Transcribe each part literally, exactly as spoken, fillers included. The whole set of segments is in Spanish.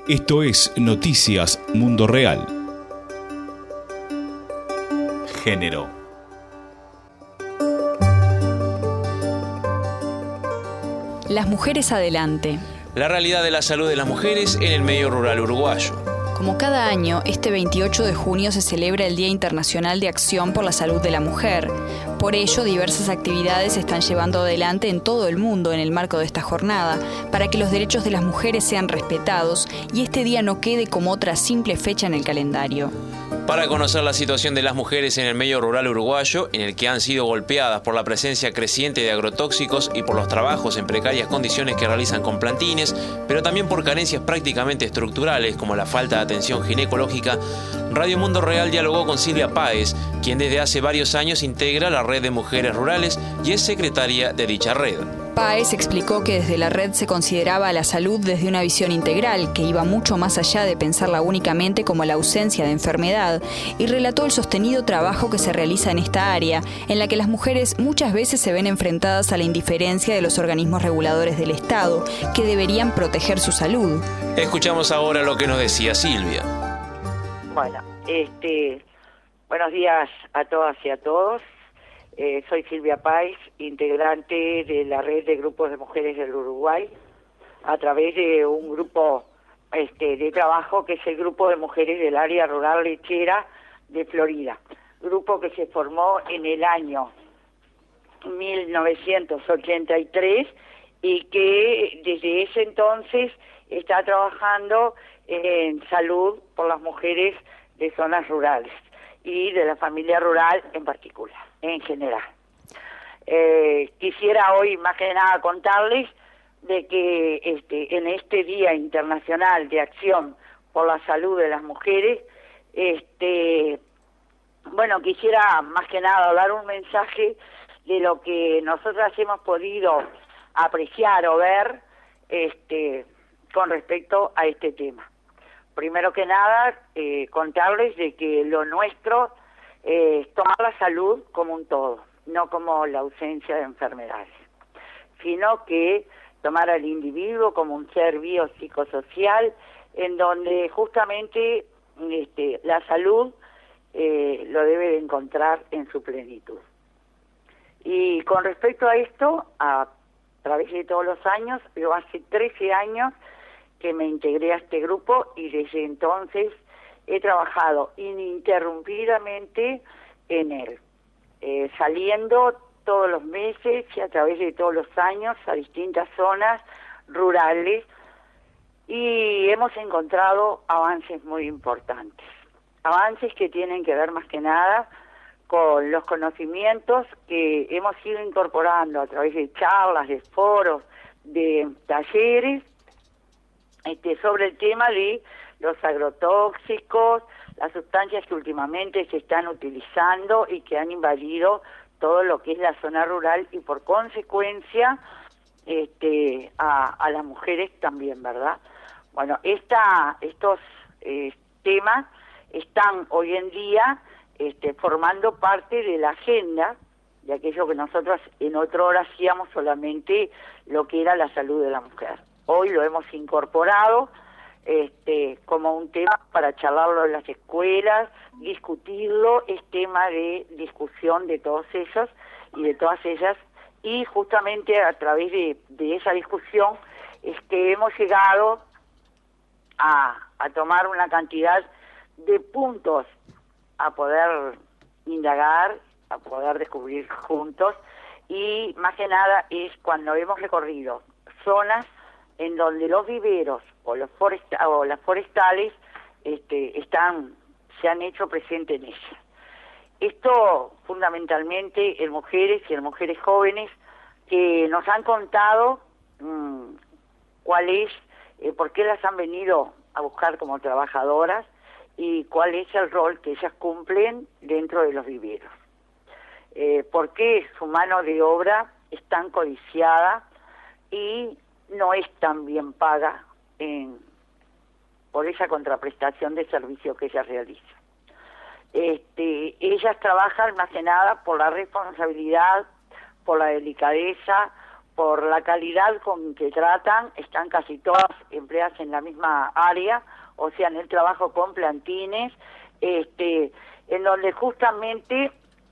Esto es Noticias Mundo Real. Género. Las mujeres adelante. La realidad de la salud de las mujeres en el medio rural uruguayo. Como cada año, este veintiocho de junio se celebra el Día Internacional de Acción por la Salud de la Mujer. Por ello, diversas actividades se están llevando adelante en todo el mundo en el marco de esta jornada, para que los derechos de las mujeres sean respetados y este día no quede como otra simple fecha en el calendario. Para conocer la situación de las mujeres en el medio rural uruguayo, en el que han sido golpeadas por la presencia creciente de agrotóxicos y por los trabajos en precarias condiciones que realizan con plantines, pero también por carencias prácticamente estructurales como la falta de atención ginecológica, Radio Mundo Real dialogó con Silvia Páez, quien desde hace varios años integra la Red de Mujeres Rurales y es secretaria de dicha red. Páez explicó que desde la red se consideraba la salud desde una visión integral, que iba mucho más allá de pensarla únicamente como la ausencia de enfermedad, y relató el sostenido trabajo que se realiza en esta área, en la que las mujeres muchas veces se ven enfrentadas a la indiferencia de los organismos reguladores del Estado, que deberían proteger su salud. Escuchamos ahora lo que nos decía Silvia. Bueno, este, buenos días a todas y a todos. Eh, soy Silvia Páez, integrante de la red de grupos de mujeres del Uruguay, a través de un grupo este, de trabajo que es el grupo de mujeres del área rural lechera de Florida, grupo que se formó en el año mil novecientos ochenta y tres y que desde ese entonces está trabajando en salud por las mujeres de zonas rurales y de la familia rural en particular, en general. Eh, quisiera hoy más que nada contarles de que este, en este Día Internacional de Acción por la Salud de las Mujeres, este, bueno, quisiera más que nada dar un mensaje de lo que nosotras hemos podido apreciar o ver este, con respecto a este tema. Primero que nada, eh, contarles de que lo nuestro eh, es tomar la salud como un todo, no como la ausencia de enfermedades, sino que tomar al individuo como un ser biopsicosocial, en donde justamente este, la salud eh, lo debe de encontrar en su plenitud. Y con respecto a esto, a través de todos los años, yo hace trece años que me integré a este grupo y desde entonces he trabajado ininterrumpidamente en él, eh, saliendo todos los meses y a través de todos los años a distintas zonas rurales y hemos encontrado avances muy importantes, avances que tienen que ver más que nada con los conocimientos que hemos ido incorporando a través de charlas, de foros, de talleres, Este, sobre el tema de los agrotóxicos, las sustancias que últimamente se están utilizando y que han invadido todo lo que es la zona rural y por consecuencia este, a, a las mujeres también, ¿verdad? Bueno, esta, estos eh, temas están hoy en día este, formando parte de la agenda de aquello que nosotros en otra hora hacíamos solamente lo que era la salud de la mujer. Hoy lo hemos incorporado este, como un tema para charlarlo en las escuelas, discutirlo, es tema de discusión de todos ellos y de todas ellas, y justamente a través de, de esa discusión es que hemos llegado a, a tomar una cantidad de puntos a poder indagar, a poder descubrir juntos, y más que nada es cuando hemos recorrido zonas en donde los viveros o los foresta o las forestales este, están se han hecho presentes en ella. Esto fundamentalmente en mujeres y en mujeres jóvenes que nos han contado mmm, cuál es, eh, por qué las han venido a buscar como trabajadoras y cuál es el rol que ellas cumplen dentro de los viveros. Eh, por qué su mano de obra es tan codiciada y no es tan bien paga en, por esa contraprestación de servicio que ellas realizan. Este, ellas trabajan más que nada por la responsabilidad, por la delicadeza, por la calidad con que tratan, están casi todas empleadas en la misma área, o sea, en el trabajo con plantines, este, en donde justamente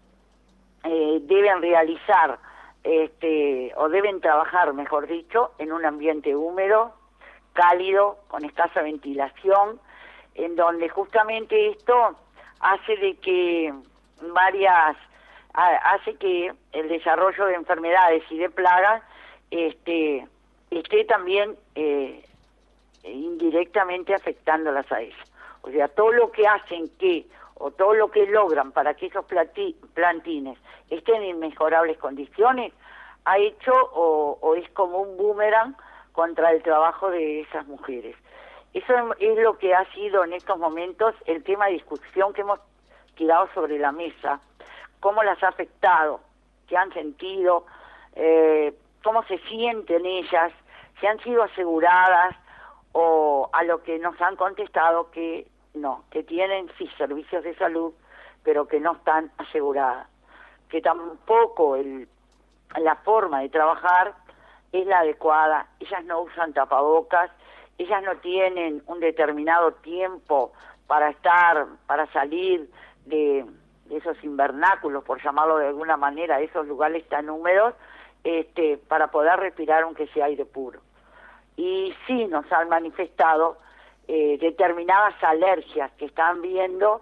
eh, deben realizar, este, o deben trabajar, mejor dicho, en un ambiente húmedo, cálido, con escasa ventilación, en donde justamente esto hace de que varias, hace que el desarrollo de enfermedades y de plagas este, esté también eh, indirectamente afectándolas a ellas. O sea, todo lo que hacen que, o todo lo que logran para que esos plati, plantines estén en mejorables condiciones, ha hecho o, o es como un boomerang contra el trabajo de esas mujeres. Eso es lo que ha sido en estos momentos el tema de discusión que hemos tirado sobre la mesa, cómo las ha afectado, qué han sentido, eh, cómo se sienten ellas, si han sido aseguradas, o a lo que nos han contestado que no, que tienen sí servicios de salud, pero que no están aseguradas, que tampoco el, la forma de trabajar es la adecuada, ellas no usan tapabocas, ellas no tienen un determinado tiempo para estar, para salir de, de esos invernáculos, por llamarlo de alguna manera, de esos lugares tan húmedos, este, para poder respirar aunque sea aire puro. Y sí nos han manifestado eh, determinadas alergias que están viendo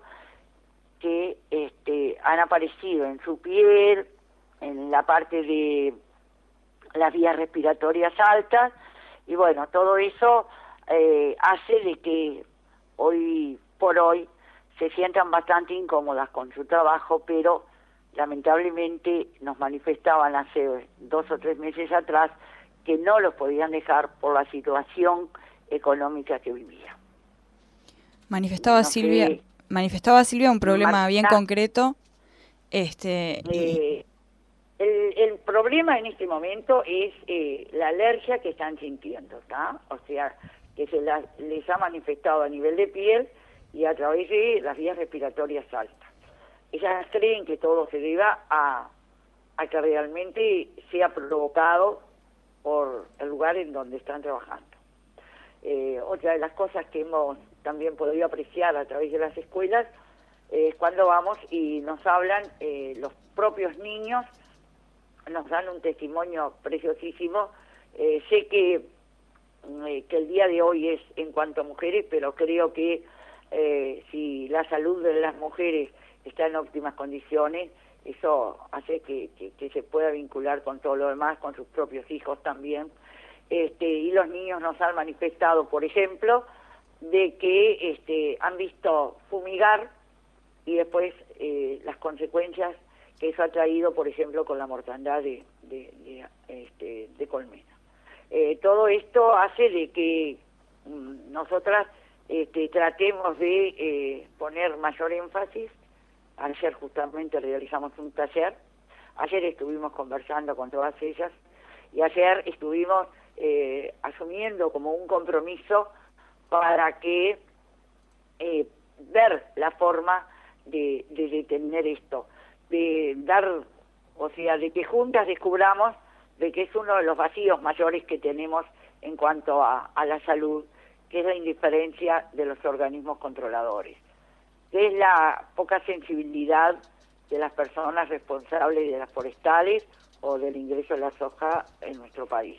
que este, han aparecido en su piel, en la parte de las vías respiratorias altas, y bueno, todo eso eh, hace de que hoy por hoy se sientan bastante incómodas con su trabajo, pero lamentablemente nos manifestaban hace dos o tres meses atrás que no los podían dejar por la situación económica que vivía. Manifestaba no Silvia, sé, manifestaba Silvia un problema Marta, bien concreto. Este, eh, el, el problema en este momento es eh, la alergia que están sintiendo, ¿está? O sea, que se la, les ha manifestado a nivel de piel y a través de las vías respiratorias altas. Ellas creen que todo se deba a, a que realmente sea provocado por el lugar en donde están trabajando. Eh, otra de las cosas que hemos también podido apreciar a través de las escuelas eh, es cuando vamos y nos hablan eh, los propios niños, nos dan un testimonio preciosísimo. Eh, sé que, eh, que el día de hoy es en cuanto a mujeres, pero creo que eh, si la salud de las mujeres está en óptimas condiciones, eso hace que, que, que se pueda vincular con todo lo demás, con sus propios hijos también. Este, y los niños nos han manifestado, por ejemplo, de que este, han visto fumigar y después eh, las consecuencias que eso ha traído, por ejemplo, con la mortandad de, de, de, este, de colmena. Eh, todo esto hace de que mm, nosotras este, tratemos de eh, poner mayor énfasis. Ayer justamente realizamos un taller, ayer estuvimos conversando con todas ellas y ayer estuvimos eh, asumiendo como un compromiso para que eh, ver la forma de, de detener esto, de dar, o sea, de que juntas descubramos de que es uno de los vacíos mayores que tenemos en cuanto a, a la salud, que es la indiferencia de los organismos controladores, que es la poca sensibilidad de las personas responsables de las forestales o del ingreso de la soja en nuestro país.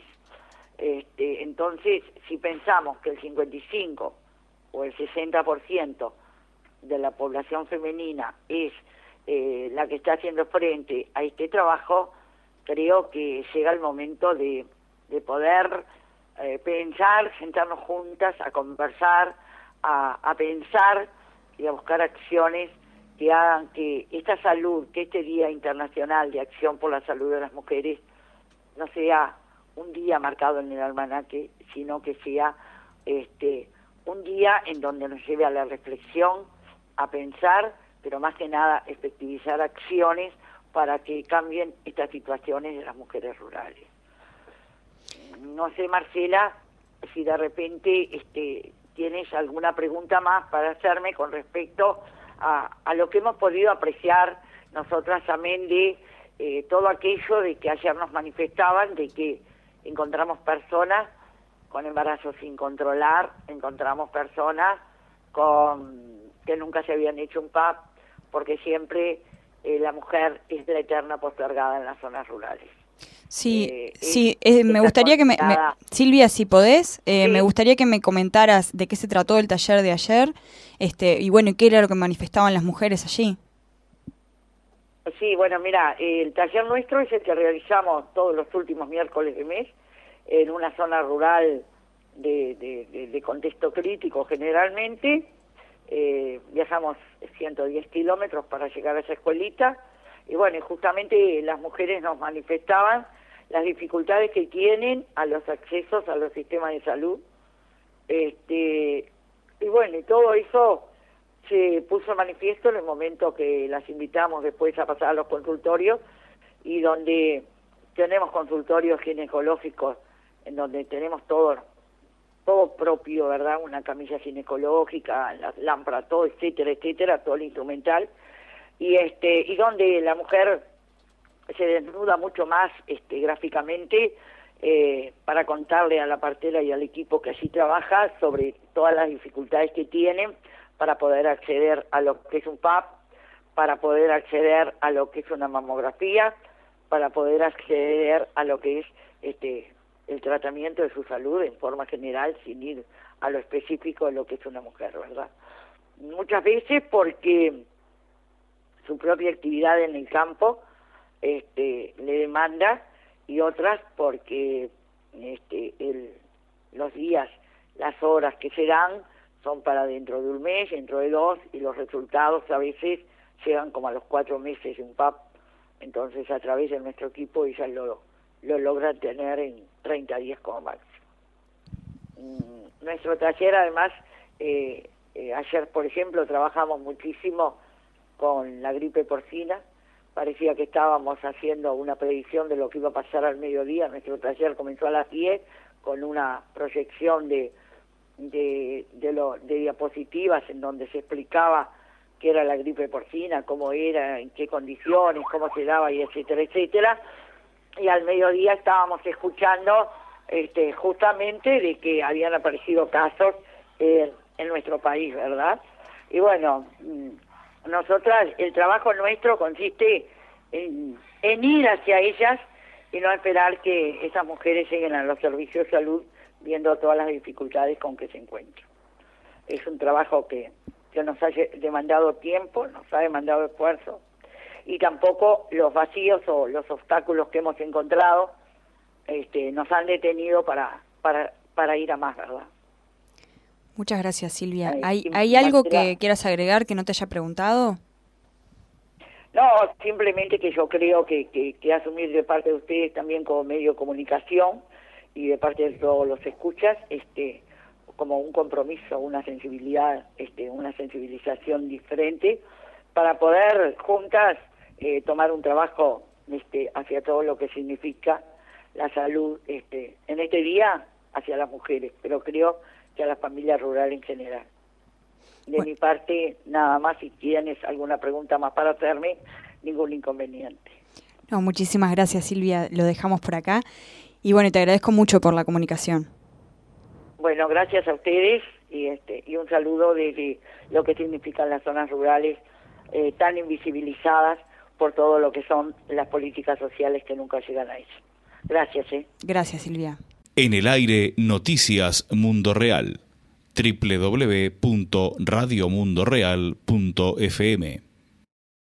Este, entonces, si pensamos que el cincuenta y cinco o el sesenta por ciento de la población femenina es eh, la que está haciendo frente a este trabajo, creo que llega el momento de, de poder eh, pensar, sentarnos juntas a conversar, a, a pensar y a buscar acciones que hagan que esta salud, que este Día Internacional de Acción por la Salud de las Mujeres no sea un día marcado en el almanaque, sino que sea este un día en donde nos lleve a la reflexión, a pensar, pero más que nada efectivizar acciones para que cambien estas situaciones de las mujeres rurales. No sé, Marcela, si de repente este tienes alguna pregunta más para hacerme con respecto a, a lo que hemos podido apreciar nosotras, amén de eh, todo aquello de que ayer nos manifestaban, de que encontramos personas con embarazo sin controlar, encontramos personas con que nunca se habían hecho un P A P, porque siempre eh, la mujer es la eterna postergada en las zonas rurales. Sí, eh, sí, eh, me gustaría que me, me Silvia, si podés, eh, sí. me gustaría que me comentaras de qué se trató el taller de ayer, este, y bueno, qué era lo que manifestaban las mujeres allí. Sí, bueno, mira, el taller nuestro es el que realizamos todos los últimos miércoles de mes en una zona rural de, de, de, de contexto crítico generalmente. Eh, viajamos ciento diez kilómetros para llegar a esa escuelita y bueno, justamente las mujeres nos manifestaban las dificultades que tienen a los accesos a los sistemas de salud, este y bueno, y todo eso se puso en manifiesto en el momento que las invitamos después a pasar a los consultorios, y donde tenemos consultorios ginecológicos en donde tenemos todo todo propio, ¿verdad? Una camilla ginecológica, la lámpara, todo, etcétera, etcétera, todo el instrumental, y este y donde la mujer se desnuda mucho más este gráficamente eh, para contarle a la partera y al equipo que allí trabaja sobre todas las dificultades que tienen para poder acceder a lo que es un P A P, para poder acceder a lo que es una mamografía, para poder acceder a lo que es este el tratamiento de su salud en forma general, sin ir a lo específico de lo que es una mujer, ¿verdad? Muchas veces porque su propia actividad en el campo este, le demanda, y otras porque este, el, los días, las horas que se dan son para dentro de un mes, dentro de dos, y los resultados a veces llegan como a los cuatro meses de un P A P. Entonces, a través de nuestro equipo, ellas lo, lo logran tener en treinta días como máximo. Mm, nuestro taller, además, eh, eh, ayer, por ejemplo, trabajamos muchísimo con la gripe porcina. Parecía que estábamos haciendo una predicción de lo que iba a pasar al mediodía. Nuestro taller comenzó a las diez con una proyección de De, de, lo, de diapositivas en donde se explicaba qué era la gripe porcina, cómo era, en qué condiciones, cómo se daba, y etcétera, etcétera. Y al mediodía estábamos escuchando este, justamente de que habían aparecido casos eh, en nuestro país, ¿verdad? Y bueno, nosotras, el trabajo nuestro consiste en, en ir hacia ellas y no esperar que esas mujeres lleguen a los servicios de salud viendo todas las dificultades con que se encuentran. Es un trabajo que, que nos ha demandado tiempo, nos ha demandado esfuerzo, y tampoco los vacíos o los obstáculos que hemos encontrado este, nos han detenido para, para, para ir a más, ¿verdad? Muchas gracias, Silvia. ¿Hay, ¿hay algo que quieras agregar que no te haya preguntado? No, simplemente que yo creo que, que, que asumir de parte de ustedes también como medio de comunicación y de parte de todos los escuchas, este, como un compromiso, una sensibilidad, este, una sensibilización diferente para poder juntas eh, tomar un trabajo este, hacia todo lo que significa la salud este, en este día hacia las mujeres, pero creo que a la familia rural en general. De bueno. mi parte, nada más. Si tienes alguna pregunta más para hacerme, ningún inconveniente. No, muchísimas gracias, Silvia, lo dejamos por acá. Y bueno, te agradezco mucho por la comunicación. Bueno, gracias a ustedes y este y un saludo desde lo que significan las zonas rurales eh, tan invisibilizadas por todo lo que son las políticas sociales que nunca llegan a ellas. Gracias, ¿eh? Gracias, Silvia. En el aire, Noticias Mundo Real. doble u doble u doble u punto radio mundo real punto f m